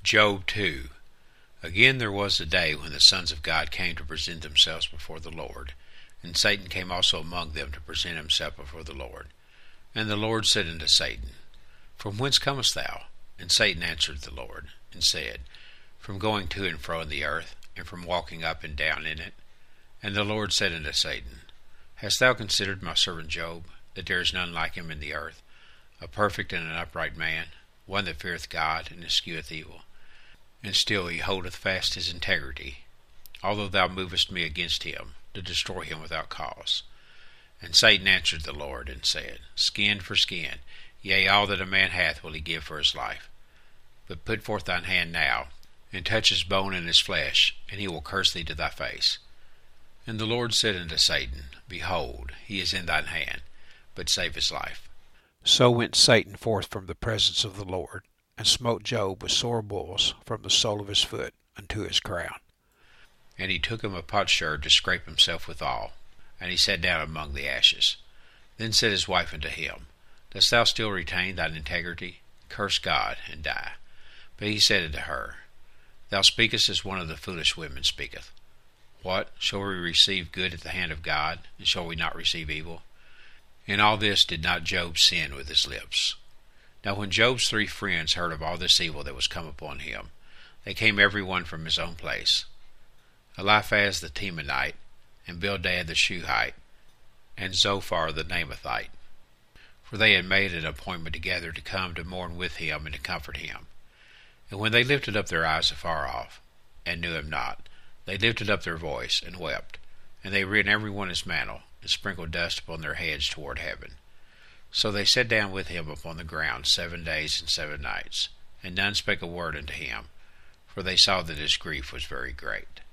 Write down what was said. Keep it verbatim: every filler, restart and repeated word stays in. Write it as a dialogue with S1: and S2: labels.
S1: Job two. Again there was a day when the sons of God came to present themselves before the Lord, and Satan came also among them to present himself before the Lord. And the Lord said unto Satan, From whence comest thou? And Satan answered the Lord, and said, From going to and fro in the earth, and from walking up and down in it. And the Lord said unto Satan, Hast thou considered my servant Job, that there is none like him in the earth, a perfect and an upright man, one that feareth God, and escheweth evil? And still he holdeth fast his integrity, although thou movest me against him, to destroy him without cause. And Satan answered the Lord, and said, Skin for skin, yea, all that a man hath will he give for his life. But put forth thine hand now, and touch his bone and his flesh, and he will curse thee to thy face. And the Lord said unto Satan, Behold, he is in thine hand, but save his life. So went Satan forth from the presence of the Lord, and smote Job with sore boils from the sole of his foot unto his crown. And he took him a potsherd to scrape himself withal, and he sat down among the ashes. Then said his wife unto him, Dost thou still retain thine integrity? Curse God, and die. But he said unto her, Thou speakest as one of the foolish women speaketh. What? Shall we receive good at the hand of God, and shall we not receive evil? In all this did not Job sin with his lips. Now when Job's three friends heard of all this evil that was come upon him, they came every one from his own place, Eliphaz the Temanite, and Bildad the Shuhite, and Zophar the Naamathite. For they had made an appointment together to come to mourn with him and to comfort him. And when they lifted up their eyes afar off, and knew him not, they lifted up their voice, and wept. And they rent every one his mantle, and sprinkled dust upon their heads toward heaven. So they sat down with him upon the ground seven days and seven nights, and none spake a word unto him, for they saw that his grief was very great.